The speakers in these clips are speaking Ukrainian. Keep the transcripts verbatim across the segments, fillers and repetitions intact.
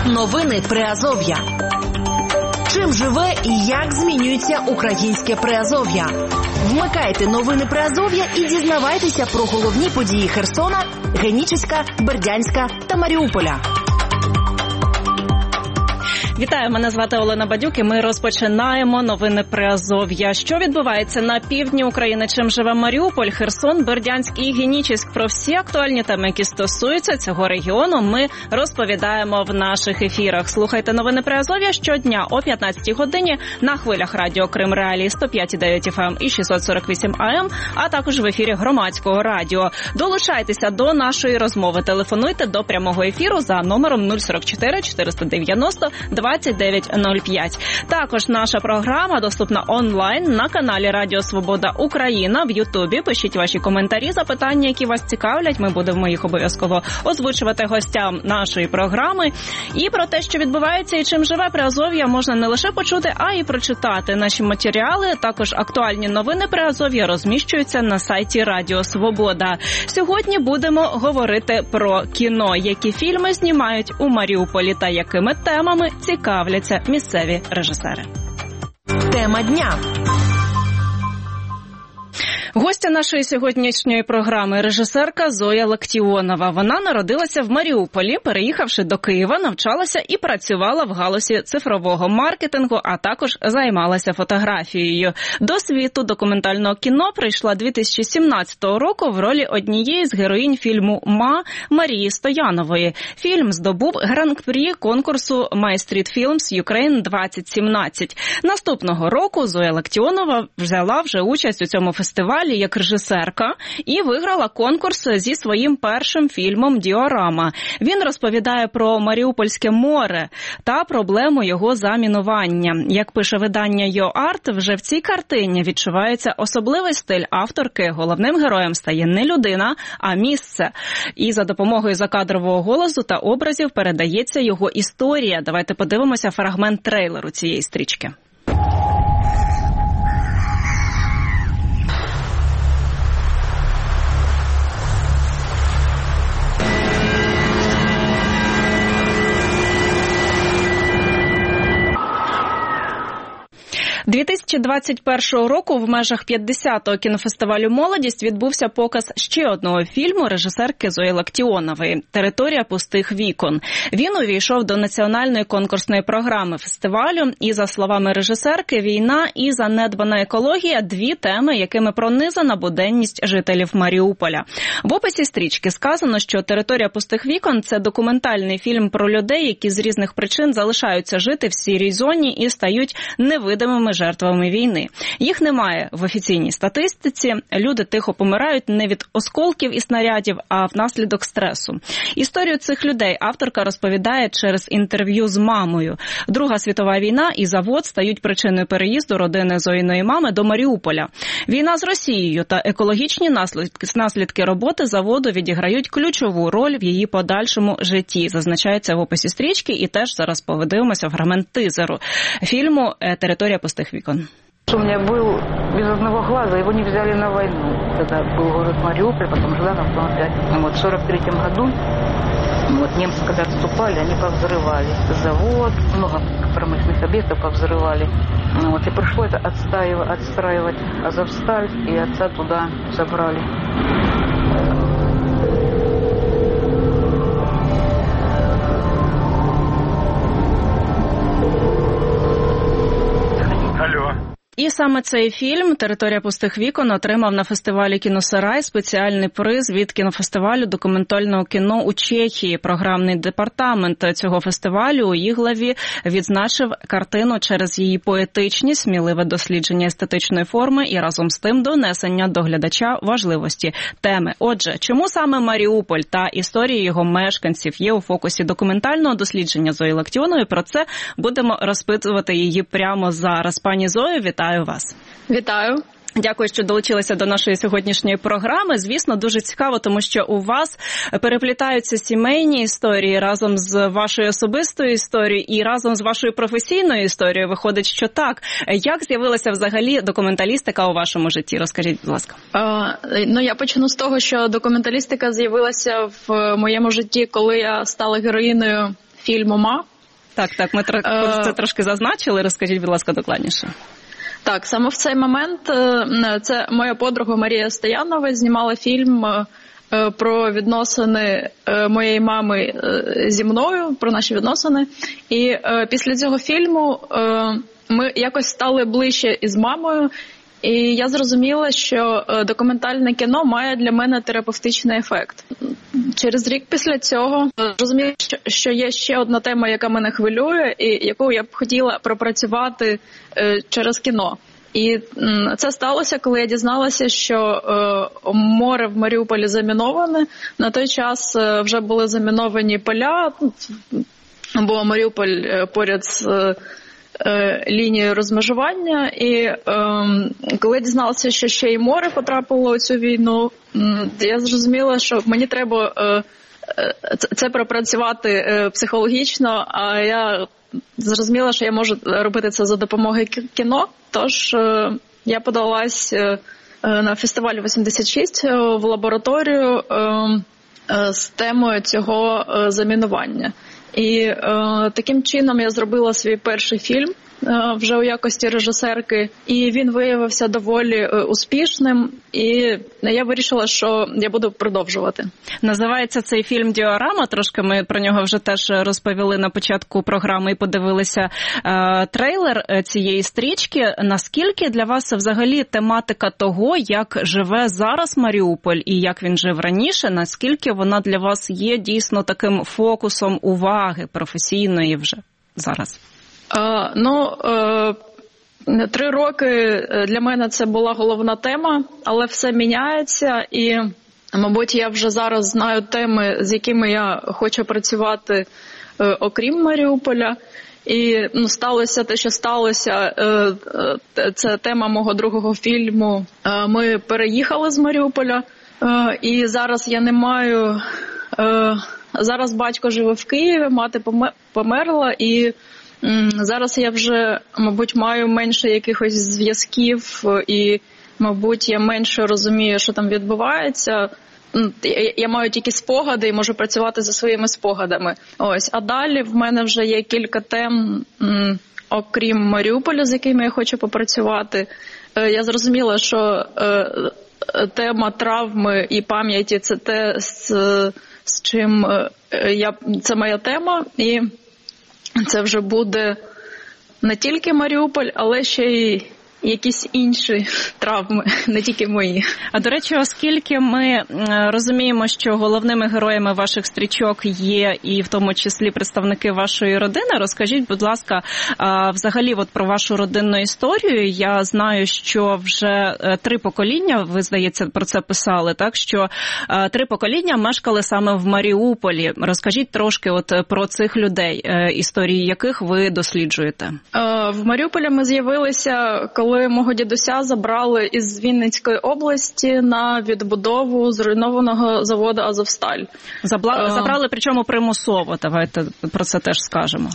Новини Приазов'я. Чим живе і як змінюється українське Приазов'я? Вмикайте новини Приазов'я і дізнавайтеся про головні події Херсона, Генічеська, Бердянська та Маріуполя. Вітаю, мене звати Олена Бадюк і ми розпочинаємо новини Приазов'я. Що відбувається на півдні України, чим живе Маріуполь, Херсон, Бердянськ і Генічеськ? Про всі актуальні теми, які стосуються цього регіону, ми розповідаємо в наших ефірах. Слухайте новини Приазов'я щодня о п'ятнадцятій годині на хвилях радіо Крим Реалії сто п'ять і дев'ять еф ем і шістсот сорок вісім а ем, а також в ефірі Громадського радіо. Долучайтеся до нашої розмови. Телефонуйте до прямого ефіру за номером нуль сорок чотири чотириста дев'яносто двадцять дев'ять нуль п'ять. Також наша програма доступна онлайн на каналі Радіо Свобода Україна в Ютубі. Пишіть ваші коментарі, запитання, які вас цікавлять. Ми будемо їх обов'язково озвучувати гостям нашої програми. І про те, що відбувається і чим живе Приазов'я, можна не лише почути, а й прочитати. Наші матеріали, також актуальні новини Приазов'я розміщуються на сайті Радіо Свобода. Сьогодні будемо говорити про кіно, які фільми знімають у Маріуполі та якими темами цікавляться місцеві режисери. Тема дня. Гостя нашої сьогоднішньої програми – режисерка Зоя Лактіонова. Вона народилася в Маріуполі, переїхавши до Києва, навчалася і працювала в галузі цифрового маркетингу, а також займалася фотографією. До світу документального кіно прийшла дві тисячі сімнадцятого року в ролі однієї з героїнь фільму «Ма» Марії Стоянової. Фільм здобув гран-прі конкурсу My Street Films Ukraine двадцять сімнадцять. Наступного року Зоя Лактіонова взяла вже участь у цьому фестивалі як режисерка і виграла конкурс зі своїм першим фільмом «Діорама». Він розповідає про Маріупольське море та проблему його замінування. Як пише видання «Йоарт», вже в цій картині відчувається особливий стиль авторки. Головним героєм стає не людина, а місце. І за допомогою закадрового голосу та образів передається його історія. Давайте подивимося фрагмент трейлеру цієї стрічки. дві тисячі двадцять першого року в межах п'ятдесятого кінофестивалю «Молодість» відбувся показ ще одного фільму режисерки Зої Лактіонової «Територія пустих вікон». Він увійшов до національної конкурсної програми фестивалю, і, за словами режисерки, війна і занедбана екологія – дві теми, якими пронизана буденність жителів Маріуполя. В описі стрічки сказано, що «Територія пустих вікон» – це документальний фільм про людей, які з різних причин залишаються жити в сірій зоні і стають невидимими жертвами війни. Їх немає в офіційній статистиці. Люди тихо помирають не від осколків і снарядів, а внаслідок стресу. Історію цих людей авторка розповідає через інтерв'ю з мамою. Друга світова війна і завод стають причиною переїзду родини Зоїної мами до Маріуполя. Війна з Росією та екологічні наслідки, наслідки роботи заводу відіграють ключову роль в її подальшому житті, зазначається в описі стрічки, і теж зараз подивимося фрагмент тизеру фільму «Територія пустих вікон». У меня был без одного глаза, его не взяли на войну. Тогда был город Мариуполь, потом Жданов, потом опять. Вот в сорок третьем году вот, немцы, когда отступали, они повзрывали завод, много промышленных объектов повзрывали. Вот, и пришлось это отстаивать, отстраивать Азовсталь, и отца туда забрали. Алло. І саме цей фільм «Територія пустих вікон» отримав на фестивалі «Кіносарай» спеціальний приз від кінофестивалю документального кіно у Чехії. Програмний департамент цього фестивалю у Іглаві відзначив картину через її поетичність, сміливе дослідження естетичної форми і разом з тим донесення до глядача важливості теми. Отже, чому саме Маріуполь та історії його мешканців є у фокусі документального дослідження Зої Лактіонової? Про це будемо розпитувати її прямо зараз. Пані Зою, вітаю вас. Вітаю. Дякую, що долучилися до нашої сьогоднішньої програми. Звісно, дуже цікаво, тому що у вас переплітаються сімейні історії разом з вашою особистою історією і разом з вашою професійною історією. Виходить, що так. Як з'явилася взагалі документалістика у вашому житті? Розкажіть, будь ласка. А, ну, я почну з того, що документалістика з'явилася в моєму житті, коли я стала героїною фільму «Ма». Так, так, ми тр- це трошки зазначили. Розкажіть, будь ласка, докладніше. Так, саме в цей момент це моя подруга Марія Стоянова знімала фільм про відносини моєї мами зі мною, про наші відносини. І після цього фільму ми якось стали ближче із мамою. І я зрозуміла, що документальне кіно має для мене терапевтичний ефект. Через рік після цього зрозуміла, що є ще одна тема, яка мене хвилює, і яку я б хотіла пропрацювати через кіно. І це сталося, коли я дізналася, що море в Маріуполі заміноване. На той час вже були заміновані поля, бо Маріуполь поряд з лінії розмежування, і е, коли я дізналася, що ще й море потрапило у цю війну, я зрозуміла, що мені треба е, це пропрацювати е, психологічно, а я зрозуміла, що я можу робити це за допомогою кіно, тож е, я подалась е, на фестиваль вісімдесят шість в лабораторію е, е, з темою цього е, замінування. І е, таким чином я зробила свій перший фільм е, вже у якості режисерки, і він виявився доволі е, успішним, і я вирішила, що я буду продовжувати. Називається цей фільм «Діорама», трошки ми про нього вже теж розповіли на початку програми і подивилися е, трейлер цієї стрічки. Наскільки для вас взагалі тематика того, як живе зараз Маріуполь і як він жив раніше, наскільки вона для вас є дійсно таким фокусом уваги професійної вже зараз? Е, ну, е... Три роки для мене це була головна тема, але все міняється і, мабуть, я вже зараз знаю теми, з якими я хочу працювати, е, окрім Маріуполя. І ну, сталося те, що сталося, е, е, це тема мого другого фільму. Е, ми переїхали з Маріуполя, е, і зараз я не маю... Е, зараз батько живе в Києві, мати померла, і зараз я вже, мабуть, маю менше якихось зв'язків і, мабуть, я менше розумію, що там відбувається. Я маю тільки спогади і можу працювати за своїми спогадами. Ось. А далі в мене вже є кілька тем, окрім Маріуполя, з якими я хочу попрацювати. Я зрозуміла, що тема травми і пам'яті – це те, з, з чим я, це моя тема, і це вже буде не тільки Маріуполь, але ще й якісь інші травми, не тільки мої. А, до речі, оскільки ми розуміємо, що головними героями ваших стрічок є і в тому числі представники вашої родини, розкажіть, будь ласка, взагалі от про вашу родинну історію. Я знаю, що вже три покоління, ви, здається, про це писали, так, що три покоління мешкали саме в Маріуполі. Розкажіть трошки от про цих людей, історії яких ви досліджуєте. В Маріуполі ми з'явилися, коли коли мого дідуся забрали із Вінницької області на відбудову зруйнованого заводу «Азовсталь». Забла... Забрали, причому примусово, давайте про це теж скажемо.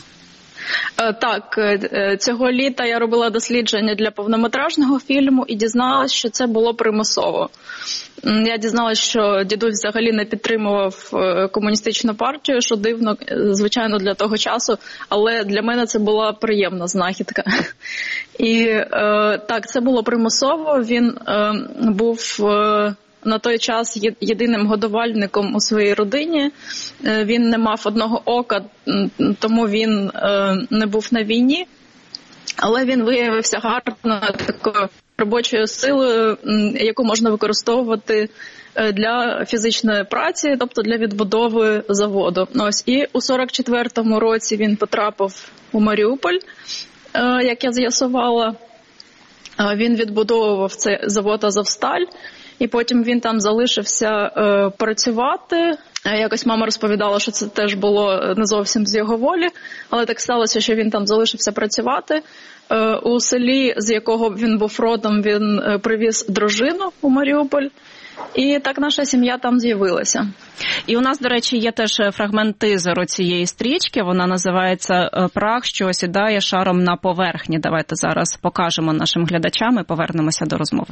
Так, цього літа я робила дослідження для повнометражного фільму і дізналась, що це було примусово. Я дізналась, що дідусь взагалі не підтримував комуністичну партію, що дивно, звичайно, для того часу, але для мене це була приємна знахідка. І так, це було примусово, він був на той час єдиним годувальником у своїй родині. Він не мав одного ока, тому він не був на війні. Але він виявився гарною такою робочою силою, яку можна використовувати для фізичної праці, тобто для відбудови заводу. Ось. І у сорок четвертому році він потрапив у Маріуполь, як я з'ясувала. Він відбудовував цей завод «Азовсталь». І потім він там залишився е, працювати. Якось мама розповідала, що це теж було не зовсім з його волі, але так сталося, що він там залишився працювати. Е, у селі, з якого він був родом, він е, привіз дружину у Маріуполь. І так наша сім'я там з'явилася. І у нас, до речі, є теж фрагмент тизеру цієї стрічки. Вона називається «Прах, що осідає шаром на поверхні». Давайте зараз покажемо нашим глядачам і повернемося до розмови.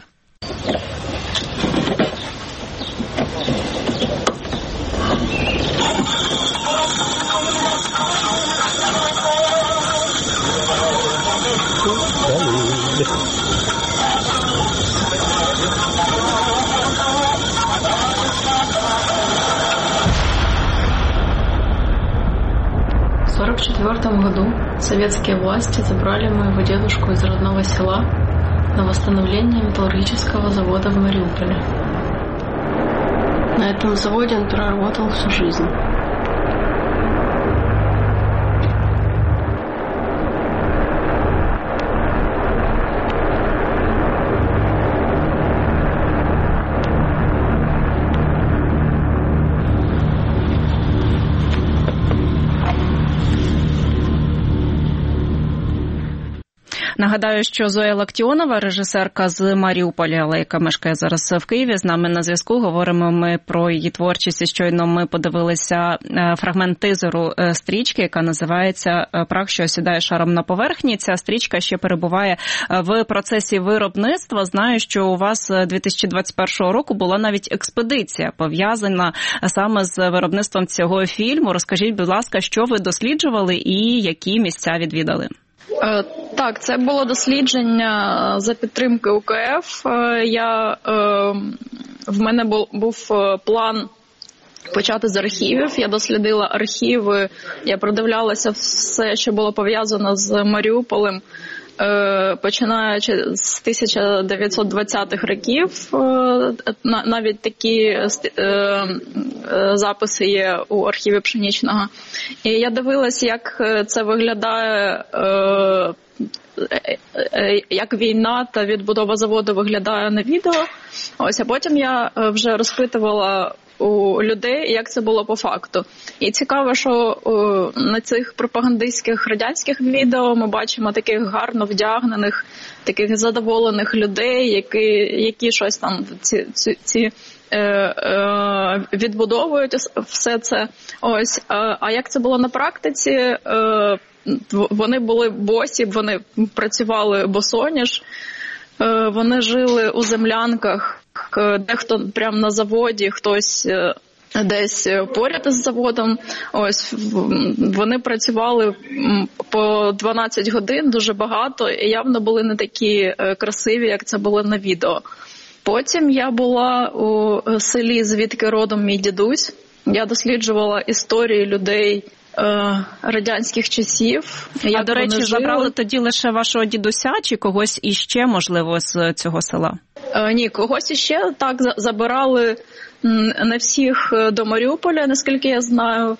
сорок четвёртом году советские власти забрали моего дедушку из родного села на восстановление металлургического завода в Мариуполе. На этом заводе он проработал всю жизнь. Нагадаю, що Зоя Лактіонова, режисерка з Маріуполя, але яка мешкає зараз в Києві, з нами на зв'язку. Говоримо ми про її творчість. І щойно ми подивилися фрагмент тизеру стрічки, яка називається «Прах, що осідає шаром на поверхні». Ця стрічка ще перебуває в процесі виробництва. Знаю, що у вас дві тисячі двадцять першого року була навіть експедиція, пов'язана саме з виробництвом цього фільму. Розкажіть, будь ласка, що ви досліджували і які місця відвідали? Так, це було дослідження за підтримки У Ка Еф. Я, в мене був, був план почати з архівів. Я дослідила архіви, я продивлялася все, що було пов'язано з Маріуполем, починаючи з тисяча дев'ятсот двадцятих років. Навіть такі записи є у архіві Пшенічного. І я дивилася, як це виглядає, як війна та відбудова заводу виглядає на відео. Ось, а потім я вже розпитувала у людей, як це було по факту. І цікаво, що о, на цих пропагандистських радянських відео ми бачимо таких гарно вдягнених, таких задоволених людей, які, які щось там ці, ці, ці е, е, відбудовують все це. Ось. А, а як це було на практиці? Е, вони були босі, вони працювали босоніж, е, вони жили у землянках, дехто прямо на заводі, хтось десь поряд із заводом. Ось вони працювали по дванадцять годин, дуже багато, і явно були не такі красиві, як це було на відео. Потім я була у селі, звідки родом мій дідусь. Я досліджувала історії людей радянських часів. А, до речі, забрали тоді лише вашого дідуся чи когось іще, можливо, з цього села? Ні, когось іще так забирали не всіх до Маріуполя, наскільки я знаю,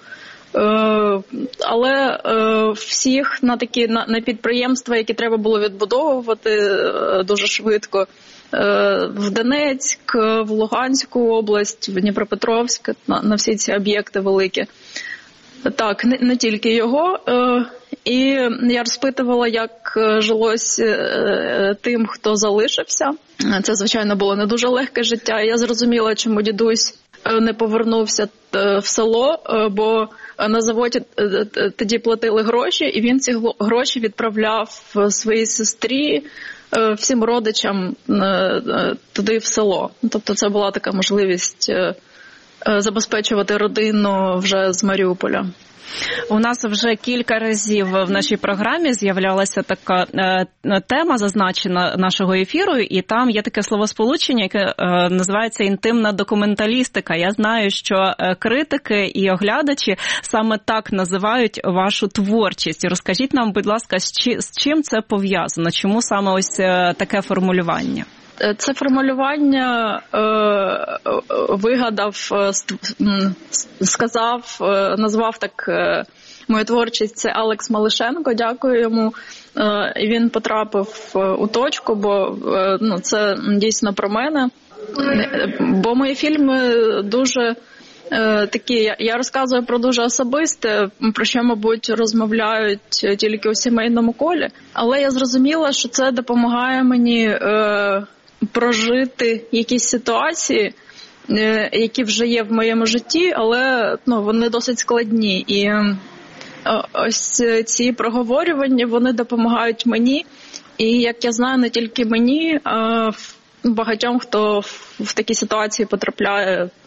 але всіх на такі на підприємства, які треба було відбудовувати дуже швидко. В Донецьк, в Луганську область, в Дніпропетровськ, на, на всі ці об'єкти великі. Так, не, не тільки його. І я розпитувала, як жилось тим, хто залишився. Це, звичайно, було не дуже легке життя. Я зрозуміла, чому дідусь не повернувся в село, бо на заводі тоді платили гроші, і він ці гроші відправляв своїй сестрі, всім родичам туди в село. Тобто це була така можливість забезпечувати родину вже з Маріуполя. У нас вже кілька разів в нашій програмі з'являлася така е, тема, зазначена нашого ефіру, і там є таке словосполучення, яке е, називається інтимна документалістика. Я знаю, що критики і оглядачі саме так називають вашу творчість. Розкажіть нам, будь ласка, з, чи, з чим це пов'язано? Чому саме ось таке формулювання? Це формулювання е, вигадав, сказав, назвав так е, мою творчість, це Алекс Малишенко, дякую йому. Е, і він потрапив у точку, бо е, ну, це дійсно про мене. Бо мої фільми дуже е, такі, я, я розказую про дуже особисте, про що, мабуть, розмовляють тільки у сімейному колі. Але я зрозуміла, що це допомагає мені е, прожити якісь ситуації, які вже є в моєму житті, але ну, вони досить складні. І ось ці проговорювання, вони допомагають мені. І, як я знаю, не тільки мені, а багатьом, хто в такі ситуації потрапляє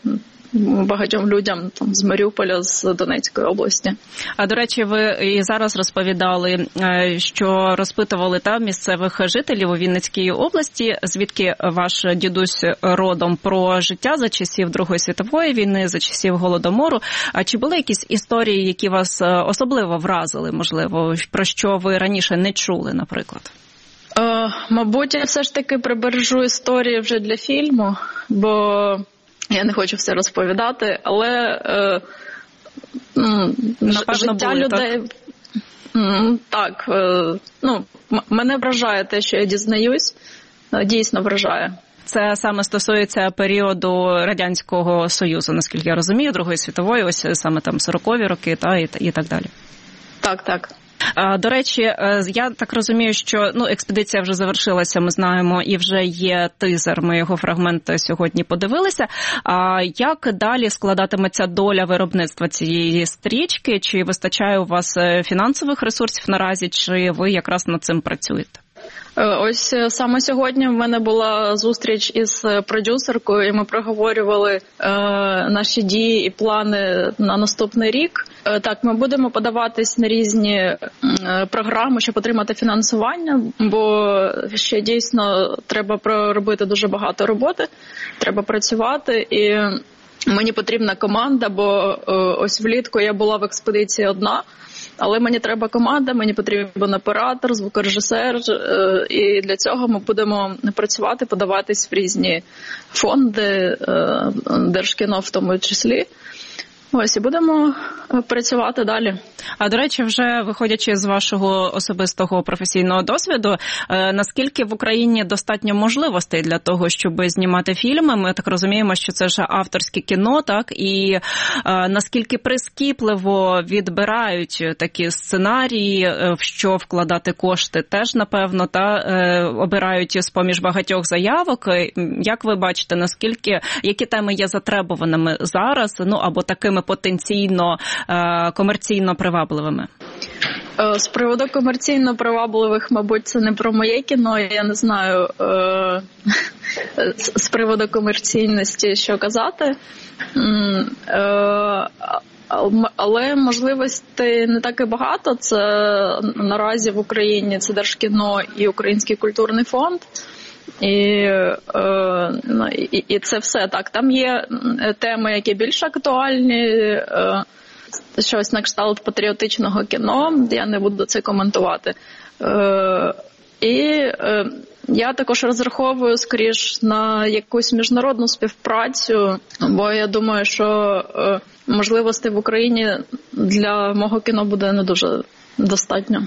багатьом людям там з Маріуполя, з Донецької області. А, до речі, ви і зараз розповідали, що розпитували там місцевих жителів у Вінницькій області, звідки ваш дідусь родом, про життя за часів Другої світової війни, за часів Голодомору. А чи були якісь історії, які вас особливо вразили, можливо, про що ви раніше не чули, наприклад? Е, мабуть, я все ж таки прибережу історії вже для фільму, бо я не хочу все розповідати, але е, Напевно, життя були, людей... Так, так е, ну, мене вражає те, що я дізнаюсь, дійсно вражає. Це саме стосується періоду Радянського Союзу, наскільки я розумію, Другої світової, ось саме там сорокові роки та, і, і так далі. Так, так. До речі, я так розумію, що ну, експедиція вже завершилася, ми знаємо, і вже є тизер, ми його фрагмент сьогодні подивилися. А як далі складатиметься доля виробництва цієї стрічки? Чи вистачає у вас фінансових ресурсів наразі, чи ви якраз над цим працюєте? Ось саме сьогодні в мене була зустріч із продюсеркою, і ми проговорювали е, наші дії і плани на наступний рік. Е, так, ми будемо подаватись на різні е, програми, щоб отримати фінансування, бо ще дійсно треба проробити дуже багато роботи, треба працювати, і мені потрібна команда, бо е, ось влітку я була в експедиції одна. Але мені треба команда, мені потрібен оператор, звукорежисер, і для цього ми будемо працювати, подаватись в різні фонди, Держкіно в тому числі. Ось, і будемо працювати далі. А, до речі, вже виходячи з вашого особистого професійного досвіду, наскільки в Україні достатньо можливостей для того, щоб знімати фільми? Ми так розуміємо, що це ж авторське кіно, так? І наскільки прискіпливо відбирають такі сценарії, в що вкладати кошти, теж, напевно, та обирають з-поміж багатьох заявок. Як ви бачите, наскільки, які теми є затребуваними зараз, ну, або такими потенційно комерційно привабливими? З приводу комерційно привабливих, мабуть, це не про моє кіно, я не знаю з приводу комерційності, що казати. Але можливостей не так і багато. Це наразі в Україні це Держкіно і Український культурний фонд. І, е, і, і це все так. Там є теми, які більш актуальні, е, щось на кшталт патріотичного кіно, я не буду це коментувати. Е, і е, я також розраховую, скоріш, на якусь міжнародну співпрацю, бо я думаю, що е, можливостей в Україні для мого кіно буде не дуже достатньо.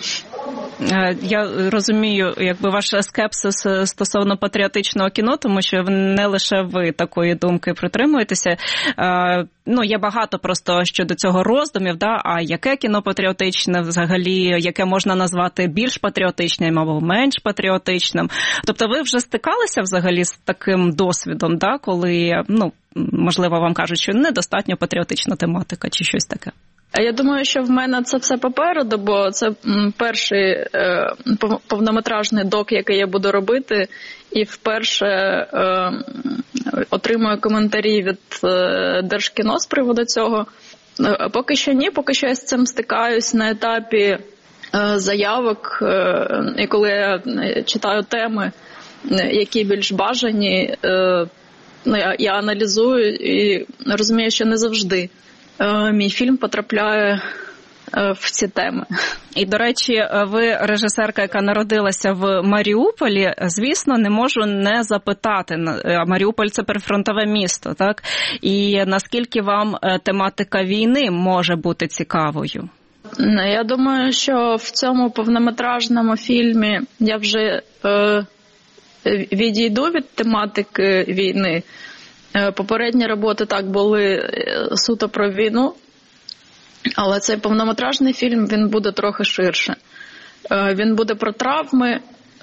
Я розумію, якби ваш скепсис стосовно патріотичного кіно, тому що не лише ви такої думки притримуєтеся. Ну, є багато просто щодо цього роздумів, да, а яке кіно патріотичне взагалі, яке можна назвати більш патріотичним або менш патріотичним. Тобто ви вже стикалися взагалі з таким досвідом, да, коли, ну, можливо, вам кажуть, що недостатньо патріотична тематика чи щось таке? Я думаю, що в мене це все попереду, бо це перший е, повнометражний док, який я буду робити, і вперше е, отримую коментарі від е, Держкіно з приводу цього. Е, поки що ні, поки що я з цим стикаюсь на етапі е, заявок, е, і коли я читаю теми, які більш бажані, е, я, я аналізую і розумію, що не завжди мій фільм потрапляє в ці теми. І, до речі, ви режисерка, яка народилася в Маріуполі, звісно, не можу не запитати. Маріуполь – це прифронтове місто, так? І наскільки вам тематика війни може бути цікавою? Я думаю, що в цьому повнометражному фільмі я вже е, відійду від тематики війни. Попередні роботи так були суто про війну, але цей повнометражний фільм, він буде трохи ширше. Він буде про травми,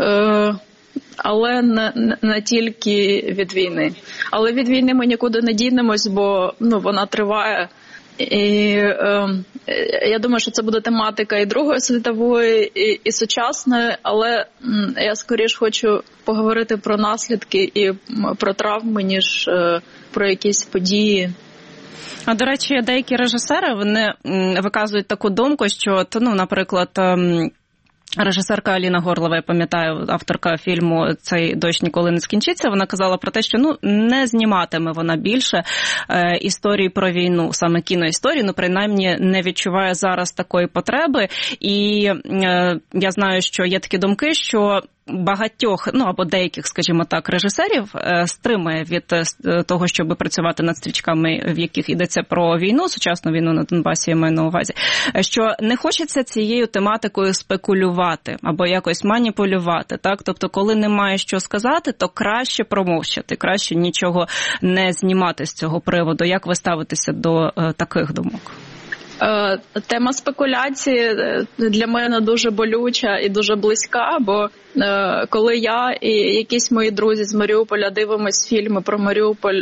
але не, не тільки від війни. Але від війни ми нікуди не дінемось, бо ну, вона триває. І е, я думаю, що це буде тематика і Другої світової, і, і сучасної, але м, я скоріш хочу поговорити про наслідки і про травми, ніж е, про якісь події А, до речі, деякі режисери, вони виказують таку думку, що, ну, наприклад, режисерка Аліна Горлова, я пам'ятаю, авторка фільму «Цей дощ ніколи не скінчиться», вона казала про те, що, ну, не зніматиме вона більше е, історії про війну, саме кіноісторії, ну, принаймні не відчуває зараз такої потреби. І е, я знаю, що є такі думки, що багатьох, ну або деяких, скажімо так, режисерів стримує від того, щоб працювати над стрічками, в яких йдеться про війну, сучасну війну на Донбасі, я маю на увазі, що не хочеться цією тематикою спекулювати або якось маніпулювати, так? Тобто, коли немає що сказати, то краще промовчати, краще нічого не знімати з цього приводу. Як ви ставитеся до таких думок? Тема спекуляції для мене дуже болюча і дуже близька, бо коли я і якісь мої друзі з Маріуполя дивимось фільми про Маріуполь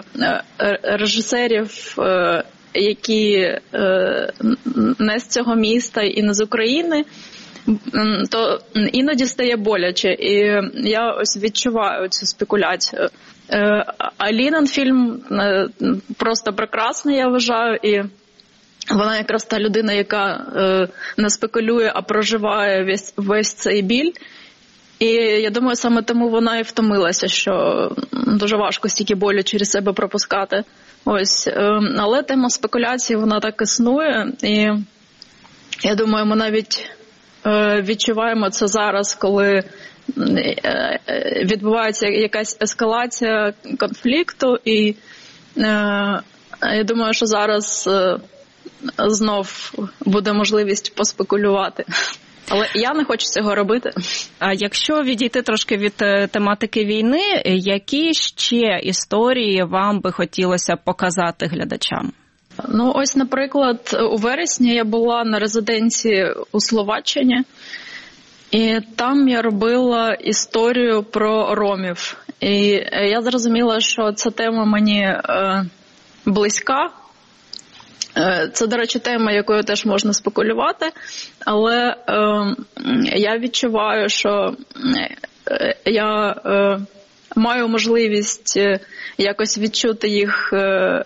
режисерів, які не з цього міста і не з України, то іноді стає боляче. І я ось відчуваю цю спекуляцію. Алінин фільм просто прекрасний, я вважаю, і вона якраз та людина, яка е, не спекулює, а проживає весь, весь цей біль. І я думаю, саме тому вона і втомилася, що дуже важко стільки болю через себе пропускати. Ось. Е, але тема спекуляції, вона так існує. І я думаю, ми навіть е, відчуваємо це зараз, коли е, відбувається якась ескалація конфлікту. І е, я думаю, що зараз Е, знов буде можливість поспекулювати. Але я не хочу цього робити. А якщо відійти трошки від тематики війни, які ще історії вам би хотілося показати глядачам? Ну, ось, наприклад, у вересні я була на резиденції у Словаччині, і там я робила історію про ромів. І я зрозуміла, що ця тема мені е, близька. Це, до речі, тема, якою теж можна спекулювати, але е, я відчуваю, що я е, маю можливість якось відчути їх, е, е,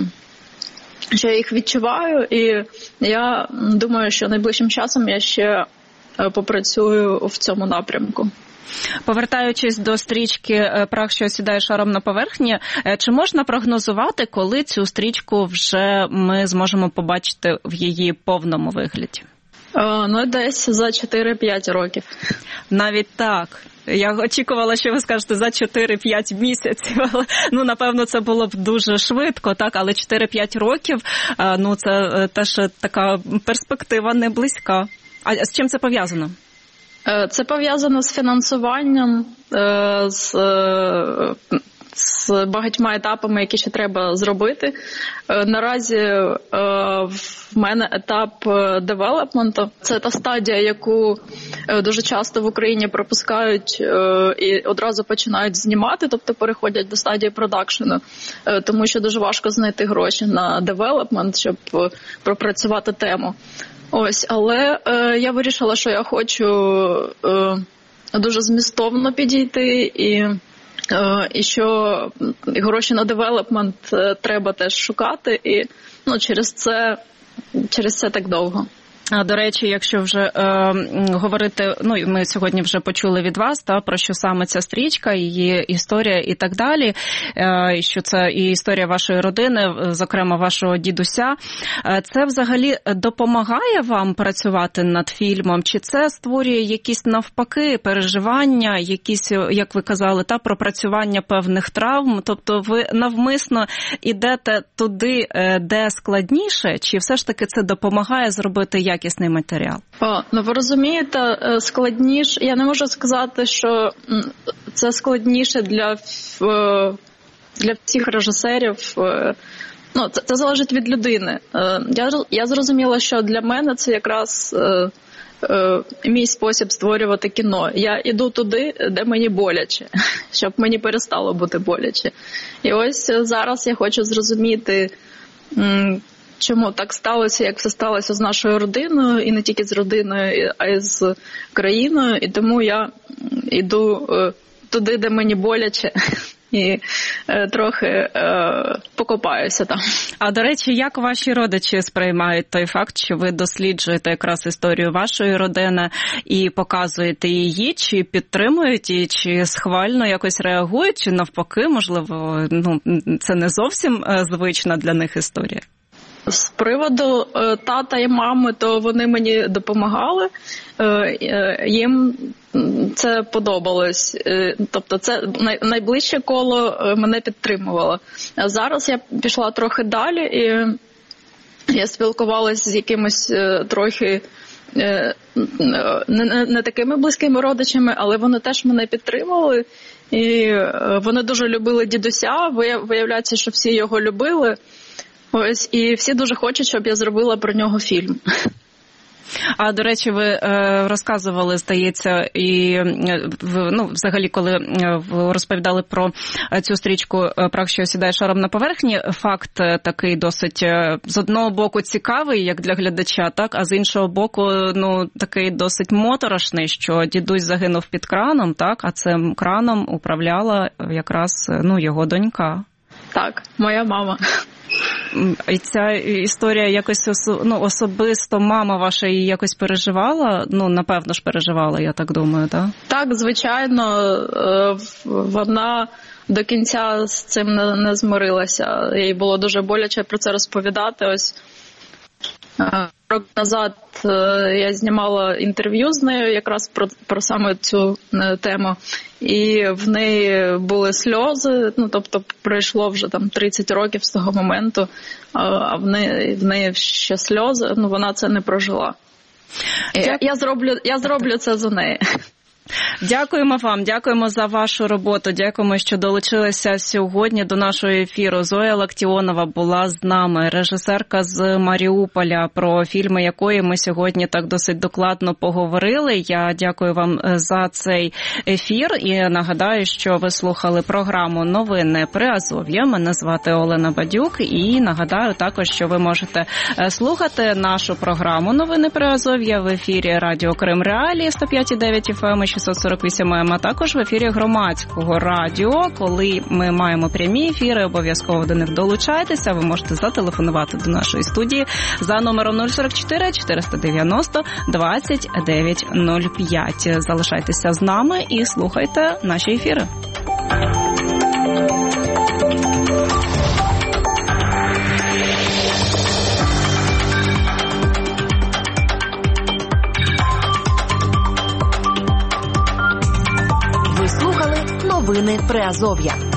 що я їх відчуваю, і я думаю, що найближчим часом я ще попрацюю в цьому напрямку. Повертаючись до стрічки «Прах, що осідає шаром на поверхні», чи можна прогнозувати, коли цю стрічку вже ми зможемо побачити в її повному вигляді? О, ну, десь за чотири-п'ять років. Навіть так. Я очікувала, що ви скажете за чотири-п'ять місяців, але, ну, напевно, це було б дуже швидко, так, але чотири-п'ять років, ну, це теж така перспектива не близька. А з чим це пов'язано? Це пов'язано з фінансуванням, з, з багатьма етапами, які ще треба зробити. Наразі в мене етап девелопменту. Це та стадія, яку дуже часто в Україні пропускають і одразу починають знімати, тобто переходять до стадії продакшену, тому що дуже важко знайти гроші на девелопмент, щоб пропрацювати тему. Ось, але е, я вирішила, що я хочу е, дуже змістовно підійти, і, е, і що гроші на девелопмент е, треба теж шукати, і ну, через це, через це так довго. До речі, якщо вже е, говорити, ну, ми сьогодні вже почули від вас, та, про що саме ця стрічка, її історія і так далі, е, що це і історія вашої родини, зокрема вашого дідуся. Е, це взагалі допомагає вам працювати над фільмом? Чи це створює якісь навпаки переживання, якісь, як ви казали, та, пропрацювання певних травм? Тобто ви навмисно йдете туди, де складніше, чи все ж таки це допомагає зробити як якісний матеріал? О, ну ви розумієте, складніше, я не можу сказати, що це складніше для, для всіх режисерів. Ну, це, це залежить від людини. Я, я зрозуміла, що для мене це якраз е, е, мій спосіб створювати кіно. Я йду туди, де мені боляче, щоб мені перестало бути боляче. І ось зараз я хочу зрозуміти, м, чому так сталося, як все сталося з нашою родиною, і не тільки з родиною, а й з країною. І тому я йду туди, де мені боляче, і е, трохи е, покопаюся там. А, до речі, як ваші родичі сприймають той факт, що ви досліджуєте якраз історію вашої родини і показуєте її, чи підтримують її, чи схвально якось реагують, чи навпаки, можливо, ну, це не зовсім звична для них історія? З приводу е, тата і мами, то вони мені допомагали, е, е, їм це подобалось. Е, тобто це най, найближче коло мене підтримувало. А зараз я пішла трохи далі, і я спілкувалася з якимось е, трохи е, не, не, не такими близькими родичами, але вони теж мене підтримували. І е, вони дуже любили дідуся, виявляється, що всі його любили. Ось, і всі дуже хочуть, щоб я зробила про нього фільм. А, до речі, ви е, розказували, здається, і в, ну, взагалі, коли ви розповідали про цю стрічку «Прах, що осідає шаром на поверхні», факт такий досить, з одного боку, цікавий, як для глядача, так, а з іншого боку, ну, такий досить моторошний, що дідусь загинув під краном, так, а цим краном управляла якраз, ну, його донька. Так, моя мама. І ця історія якось ну, особисто мама ваша її якось переживала? Ну, напевно ж переживала, я так думаю, так? Так, звичайно, вона до кінця з цим не змирилася. Їй було дуже боляче про це розповідати. Ось рок назад я знімала інтерв'ю з нею якраз про, про саме цю тему, і в неї були сльози, ну, тобто пройшло вже там тридцять років з того моменту, а в неї, в неї ще сльози, ну, вона це не прожила. Я, я, зроблю, я зроблю це за неї. Дякуємо вам, дякуємо за вашу роботу, дякуємо, що долучилися сьогодні до нашого ефіру. Зоя Лактіонова була з нами, режисерка з Маріуполя, про фільми якої ми сьогодні так досить докладно поговорили. Я дякую вам за цей ефір і нагадаю, що ви слухали програму «Новини Приазов'я». Мене звати Олена Бадюк і нагадаю також, що ви можете слухати нашу програму «Новини Приазов'я» в ефірі Радіо Крим Реалії сто п'ять і дев'ять еф ем, шістсот сорок вісім ем, а також в ефірі Громадського радіо. Коли ми маємо прямі ефіри, обов'язково до них долучайтеся. Ви можете зателефонувати до нашої студії за номером нуль сорок чотири чотириста дев'яносто двадцять дев'ять нуль п'ять. Залишайтеся з нами і слухайте наші ефіри. Новини Приазов'я.